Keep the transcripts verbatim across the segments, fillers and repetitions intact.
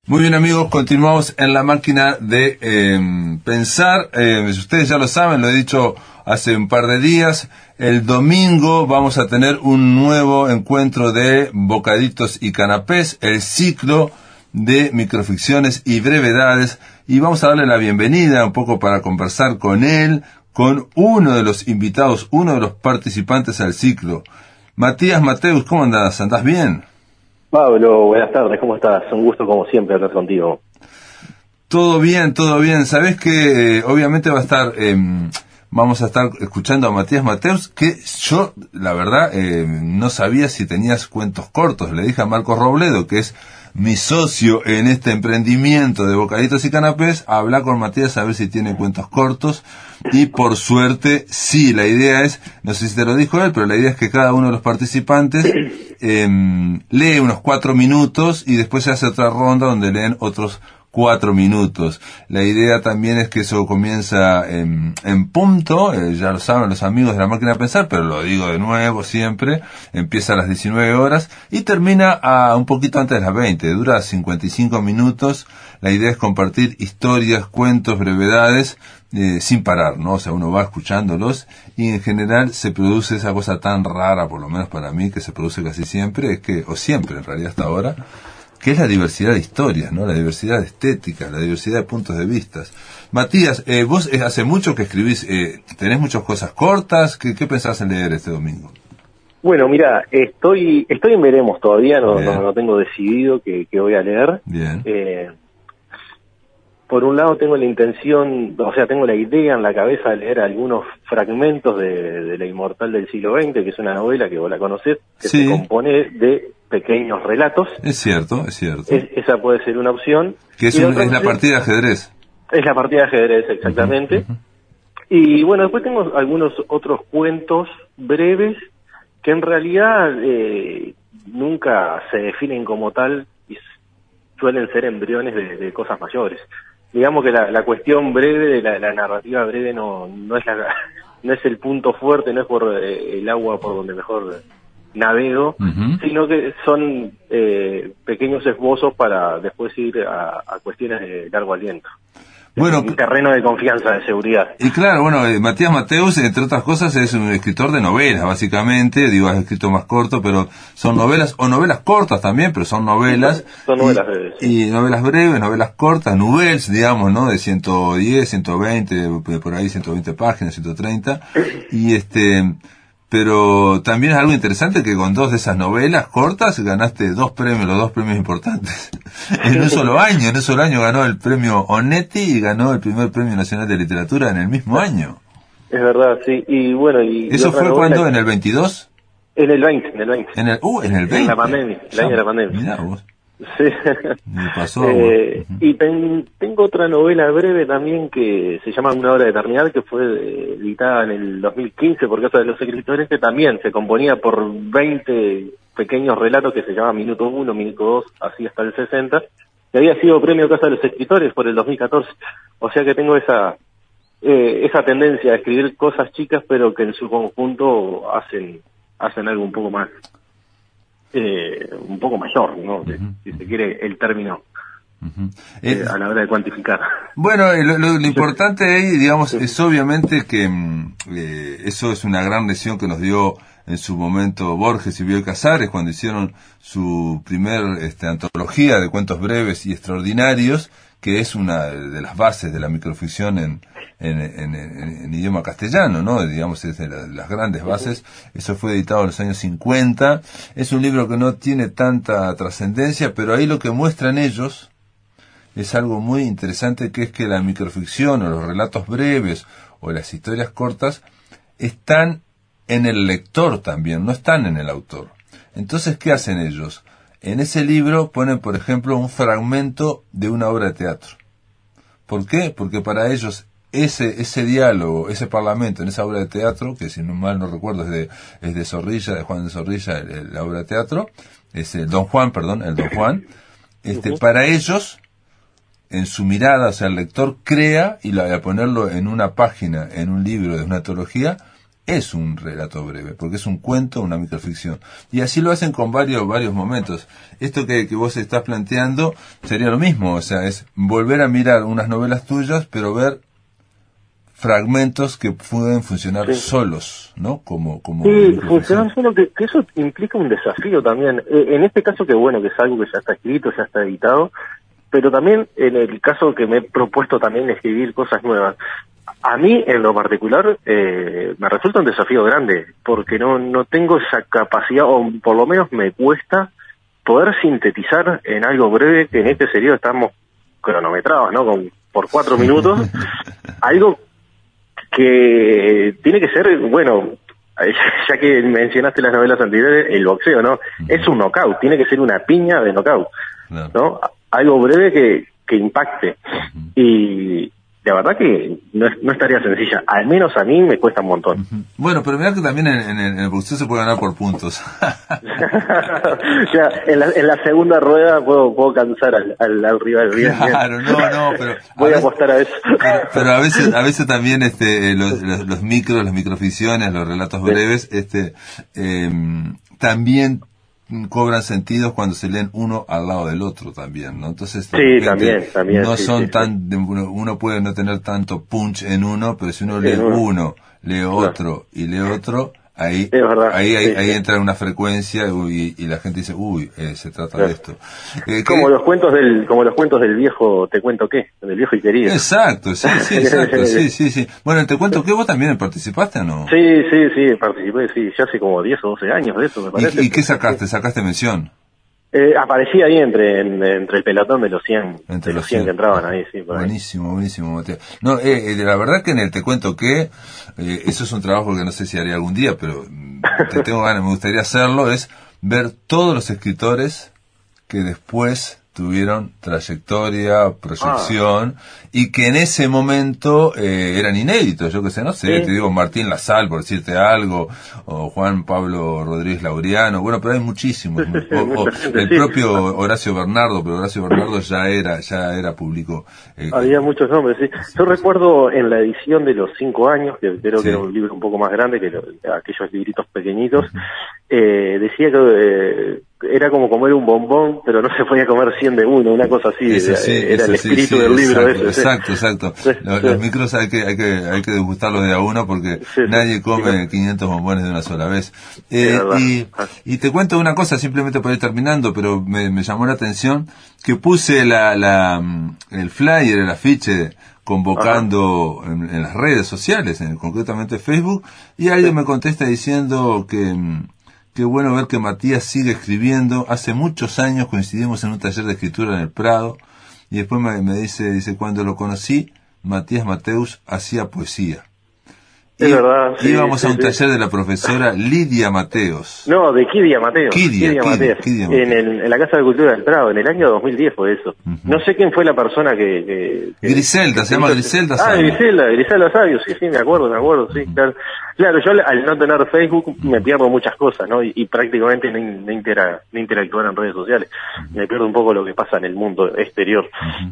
Muy bien, amigos, continuamos en la máquina de eh, pensar. Eh, ustedes ya lo saben, lo he dicho hace un par de días. El domingo vamos a tener un nuevo encuentro de Bocaditos y Canapés, el ciclo de microficciones y brevedades. Y vamos a darle la bienvenida un poco para conversar con él, con uno de los invitados, uno de los participantes al ciclo. Matías Mateus, ¿cómo andás? ¿Andás bien? Pablo, buenas tardes, ¿cómo estás? Un gusto como siempre hablar contigo. Todo bien, todo bien. Sabés que eh, obviamente va a estar, eh, vamos a estar escuchando a Matías Mateus, que yo, la verdad, eh, no sabía si tenías cuentos cortos. Le dije a Marcos Robledo, que es mi socio en este emprendimiento de Bocaditos y Canapés, a hablar con Matías a ver si tiene cuentos cortos. Y por suerte, sí, la idea es, no sé si te lo dijo él, pero la idea es que cada uno de los participantes eh, lee unos cuatro minutos y después se hace otra ronda donde leen otros cuatro minutos. La idea también es que eso comienza en, en punto, eh, ya lo saben los amigos de la máquina de pensar, pero lo digo de nuevo siempre, empieza a las diecinueve horas y termina a un poquito antes de las veinte, dura cincuenta y cinco minutos. La idea es compartir historias, cuentos, brevedades, eh, sin parar, ¿no? O sea, uno va escuchándolos y en general se produce esa cosa tan rara, por lo menos para mí, que se produce casi siempre, es que, o siempre en realidad hasta ahora, que es la diversidad de historias, ¿no? La diversidad de estéticas, la diversidad de puntos de vista. Matías, eh, vos eh, hace mucho que escribís, eh, ¿tenés muchas cosas cortas? ¿Qué, qué pensás en leer este domingo? Bueno, mira, estoy estoy en veremos todavía, no, no, no tengo decidido qué, qué voy a leer. Bien. Eh, por un lado tengo la intención, o sea, tengo la idea en la cabeza de leer algunos fragmentos de, de La Inmortal del siglo veinte, que es una novela que vos la conocés, que Sí. se compone de pequeños relatos. Es cierto, es cierto. Es, esa puede ser una opción. Que es, Y un, otra es la opción- partida de ajedrez. Es la partida de ajedrez, exactamente. Uh-huh, uh-huh. Y bueno, después tengo algunos otros cuentos breves que en realidad eh, nunca se definen como tal y s- suelen ser embriones de, de cosas mayores. Digamos que la, la cuestión breve de la, la narrativa breve no, no es la, no es el punto fuerte, no es por eh, el agua por donde mejor navego, Uh-huh. sino que son eh, pequeños esbozos para después ir a, a cuestiones de largo aliento. Bueno, Un terreno de confianza, de seguridad. y claro, bueno, eh, Matías Mateus, entre otras cosas, es un escritor de novelas, básicamente. Digo, has escrito más corto, pero son novelas, o novelas cortas también, pero son novelas. Son y, novelas breves, sí. Y novelas breves, novelas cortas, nouvelles, digamos, ¿no? De ciento diez, ciento veinte, de por ahí ciento veinte páginas, ciento treinta. Y este... Pero también es algo interesante que con dos de esas novelas cortas ganaste dos premios, los dos premios importantes. En un solo año, en un solo año ganó el premio Onetti y ganó el primer premio nacional de literatura en el mismo año. Es verdad, sí. Y bueno, y... ¿Eso y otra fue novela cuando? que- ¿En el veintidós? En el veinte, en el veinte. En el, uh, en el veinte. En la pandemia, el año de la pandemia. Mirá vos. Sí. Me pasó agua. Eh, Ujú. y ten- tengo otra novela breve también que se llama Una hora de eternidad, que fue eh, editada en el dos mil quince por Casa de los Escritores, que también se componía por veinte pequeños relatos que se llaman Minuto uno, Minuto dos, así hasta el sesenta, que había sido premio Casa de los Escritores por el dos mil catorce. O sea que tengo esa eh, esa tendencia a escribir cosas chicas, pero que en su conjunto hacen hacen algo un poco más eh, un poco mayor, ¿no? Uh-huh. Si se quiere el término Uh-huh. eh, Eh, a la hora de cuantificar. Bueno, eh, lo, lo- lo importante ahí, digamos, es obviamente que mm, eh, eso es una gran lección que nos dio en su momento Borges y Bioy Casares cuando hicieron su primer este, antología de cuentos breves y extraordinarios, que es una de las bases de la microficción en, en, en, en, en idioma castellano, ¿no? Digamos, es de, la- de las grandes bases. Eso fue editado en los años cincuenta. Es un libro que no tiene tanta trascendencia, pero ahí lo que muestran ellos es algo muy interesante, que es que la microficción o los relatos breves o las historias cortas están en el lector también, no están en el autor. Entonces, ¿qué hacen ellos? En ese libro ponen, por ejemplo, un fragmento de una obra de teatro. ¿Por qué? Porque para ellos ese ese diálogo, ese parlamento en esa obra de teatro, que si no mal no recuerdo es de, es de Zorrilla, de Juan de Zorrilla, el- el- la obra de teatro, es el Don Juan, perdón, el Don Juan, este, Uh-huh. para ellos, en su mirada, o sea, el lector crea, y la, al ponerlo en una página, en un libro de una antología, es un relato breve, porque es un cuento, una microficción. Y así lo hacen con varios varios momentos. Esto que, que vos estás planteando sería lo mismo, o sea, es volver a mirar unas novelas tuyas, pero ver fragmentos que pueden funcionar sí. solos, ¿no? Como, como sí, funcionar solo, que, que eso implica un desafío también. Eh, en este caso, que bueno, que es algo que ya está escrito, ya está editado, pero también en el caso que me he propuesto también escribir cosas nuevas. A mí, en lo particular, eh, me resulta un desafío grande, porque no, no tengo esa capacidad, o por lo menos me cuesta poder sintetizar en algo breve, que en este serio estamos cronometrados, ¿no? Con, por cuatro minutos, algo que tiene que ser, bueno, ya que mencionaste las novelas anteriores, el boxeo, ¿no? Uh-huh. Es un knockout, tiene que ser una piña de knockout, no. ¿no? Algo breve que, que impacte. Uh-huh. Y la verdad que no es, no es tarea sencilla, al menos a mí me cuesta un montón. Uh-huh. Bueno, pero mirá que también en, en, en el boxeo se puede ganar por puntos. O sea, en la, en la segunda rueda puedo, puedo cansar al, al, al rival. Bien, claro, bien. no, no, pero... Voy a, veces, apostar a eso. Pero, pero a veces a veces también este los, los, los micros, las microficciones, los relatos sí. breves, este eh, también cobran sentidos cuando se leen uno al lado del otro también, ¿no? Entonces sí, también, también, no sí, son sí, tan sí. Uno, uno puede no tener tanto punch en uno, pero si uno lee sí, uno, uno lee claro. otro y lee otro, ahí es verdad, ahí ahí, sí, ahí sí. entra una frecuencia y, y la gente dice, uy, eh, se trata claro. de esto. Eh, como que, los cuentos del como los cuentos del viejo Te cuento qué, del viejo y querido. Exacto, sí, sí, exacto, sí, sí, sí. Bueno, Te cuento qué, vos también participaste, ¿o no? Sí, sí, sí, participé, sí, ya hace como diez o doce años de eso, me parece. ¿Y, y qué sacaste? ¿Sacaste mención? Eh, aparecía ahí entre en, entre el pelotón de los cien, entre de los cien que entraban ahí, sí. Por buenísimo, ahí. buenísimo, Mateo. No, eh, eh, la verdad que en el Te cuento que, eh, eso es un trabajo que no sé si haré algún día, pero te tengo ganas, me gustaría hacerlo, es ver todos los escritores que después tuvieron trayectoria, proyección, ah. y que en ese momento eh, eran inéditos, yo que sé, no sé, sí. te digo Martín Lasal, por decirte algo, o Juan Pablo Rodríguez Laureano, bueno, pero hay muchísimos, o, o el propio Horacio Bernardo, pero Horacio Bernardo ya era, ya era público. Eh, Había muchos nombres, sí. Yo recuerdo en la edición de los cinco años, que creo sí. que era un libro un poco más grande que lo, aquellos libritos pequeñitos, uh-huh. eh, decía que eh, era como comer un bombón, pero no se podía comer cien de uno, una cosa así, eso sí, era eso el sí, espíritu sí, del libro exacto, ese. Exacto, exacto. Sí, los, sí. los micros hay que, hay que, hay que degustarlos de a uno porque sí, nadie sí, come sí. quinientos bombones de una sola vez. Eh, y, y te cuento una cosa, simplemente para ir terminando, pero me, me llamó la atención que puse la, la, el flyer, el afiche, convocando en, en las redes sociales, en, concretamente Facebook, y alguien sí. me contesta diciendo que qué bueno ver que Matías sigue escribiendo. Hace muchos años coincidimos en un taller de escritura en el Prado, y después me, me dice, dice, cuando lo conocí, Matías Mateus hacía poesía. Es y, verdad. Sí, íbamos sí, a un sí. taller de la profesora Lidia Mateos. No, de Kidia Mateos. Kidia, Kidia Kidia, Mateos. Kidia Mateos. En, el, en la Casa de Cultura del Prado, en el año dos mil diez fue eso. Uh-huh. No sé quién fue la persona que... que, que Griselda, que, se llama Griselda Sabio. Ah, Griselda, Griselda Sabio, sí, sí, me acuerdo, me acuerdo, sí, uh-huh. claro. Claro, yo al no tener Facebook me pierdo muchas cosas, ¿no? Y, y prácticamente no, no, intera, no interactuar en redes sociales. Uh-huh. Me pierdo un poco lo que pasa en el mundo exterior. Uh-huh.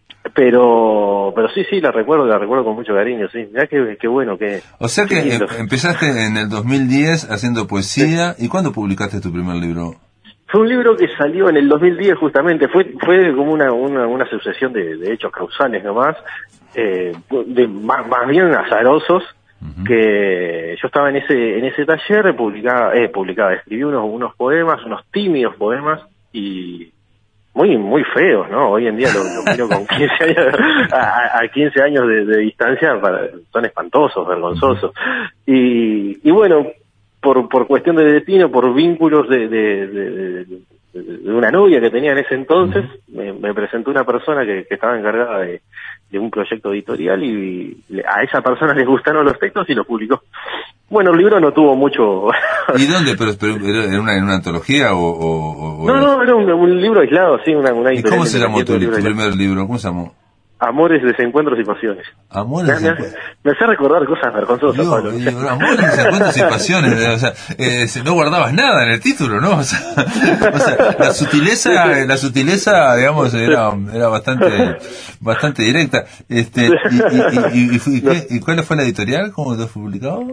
Pero pero sí, sí, la recuerdo, la recuerdo con mucho cariño, sí. Mirá qué, qué bueno que... O sea que em, empezaste en el dos mil diez haciendo poesía. Sí. ¿Y cuándo publicaste tu primer libro? Fue un libro que salió en el dos mil diez justamente. Fue fue como una una, una sucesión de, de hechos causales nomás, eh, de más, más bien azarosos, uh-huh. que yo estaba en ese en ese taller, publicaba, eh, publicaba, escribí unos, unos poemas, unos tímidos poemas, y... muy muy feos, ¿no? Hoy en día lo, lo miro con quince años, a, a quince años de, de distancia, para, son espantosos, vergonzosos. Y, y bueno, por por cuestión de destino, por vínculos de, de, de, de, de una novia que tenía en ese entonces, me, me presentó una persona que, que estaba encargada de, de un proyecto editorial, y a esa persona les gustaron los textos y los publicó. Bueno, el libro no tuvo mucho... ¿Y dónde? ¿Pero, pero era una, en una antología o...? o, o no, no, era un, un libro aislado, sí, una, una ¿Y cómo se llamó tu, tu primer libro? ¿Cómo se llamó? Amores, Desencuentros y Pasiones. Amores, me, Desencuentros. Me, me hace recordar cosas vergonzosas, Dios, Pablo. Dios, Amores, Desencuentros y Pasiones. O sea, eh, no guardabas nada en el título, ¿no? O sea, o sea la sutileza, la sutileza, digamos, era, era bastante, bastante directa. Este, y, y, y, y, y, ¿qué, ¿Y cuál fue la editorial? ¿Cómo lo has publicado?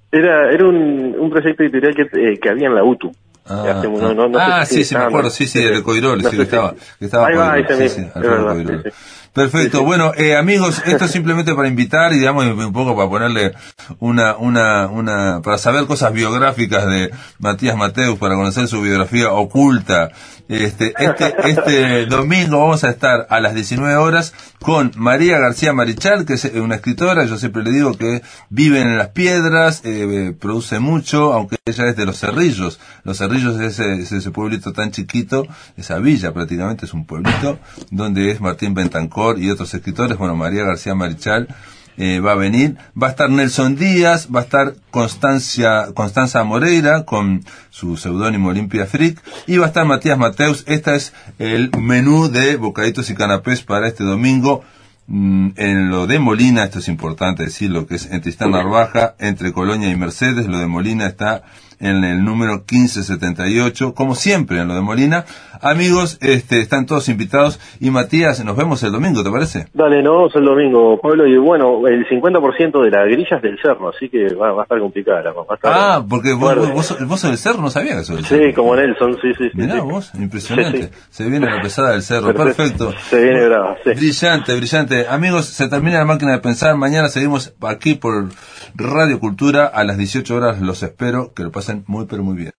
Era era un, un proyecto editorial que, eh, que había en la U T U. Ah, Hace, ah, no, no, no ah sé si sí, sí, me acuerdo, sí, sí, el de Coirol, no sí, sé que estaba, si- que estaba Ahí va, Coirol, ese sí, mismo, sí, es Alfredo verdad, Coirol. sí, sí. Perfecto, Sí, sí. bueno, eh, amigos, esto es simplemente para invitar y digamos un poco para ponerle una, una, una, para saber cosas biográficas de Matías Mateus, para conocer su biografía oculta. Este, este, este domingo vamos a estar a las diecinueve horas con María García Marichal, que es una escritora, yo siempre le digo que vive en las piedras, eh, produce mucho, aunque ella es de Los Cerrillos. Los Cerrillos es ese, es ese pueblito tan chiquito, esa villa prácticamente es un pueblito, donde es Martín Bentancor y otros escritores. Bueno, María García Marichal eh, va a venir, va a estar Nelson Díaz, va a estar Constancia, Constanza Moreira con su seudónimo Olimpia Frick, y va a estar Matías Mateus. Este es el menú de bocaditos y canapés para este domingo. Mm, en lo de Molina, esto es importante decirlo, que es en Tristán Narvaja, entre Colonia y Mercedes. Lo de Molina está en el número quince setenta y ocho, como siempre en lo de Molina. Amigos, este, están todos invitados, y Matías, nos vemos el domingo, ¿te parece? Dale, nos vemos el domingo, Pablo, y bueno, el cincuenta por ciento de la grilla es del cerro, así que va, va a estar complicada la cosa. Va a estar Ah, porque vos, fuerte. vos, vos, sos- vos sos del cerro, no sabía que sos del Sí, cerro. como Nelson, sí, sí, sí. Mirá sí. vos, impresionante. Sí, sí. Se viene la pesada del cerro, perfecto. Se viene brava, sí. Brillante, brillante. Amigos, se termina la máquina de pensar. Mañana seguimos aquí por Radio Cultura a las dieciocho horas. Los espero. Que lo pasen muy, pero muy bien.